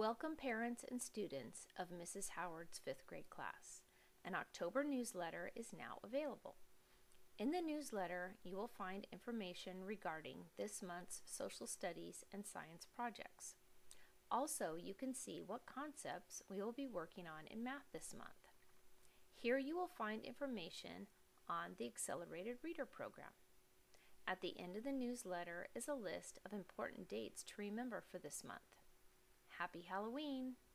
Welcome parents and students of Mrs. Howard's 5th grade class. An October newsletter is now available. In the newsletter, you will find information regarding this month's social studies and science projects. Also, you can see what concepts we will be working on in math this month. Here you will find information on the Accelerated Reader Program. At the end of the newsletter is a list of important dates to remember for this month. Happy Halloween!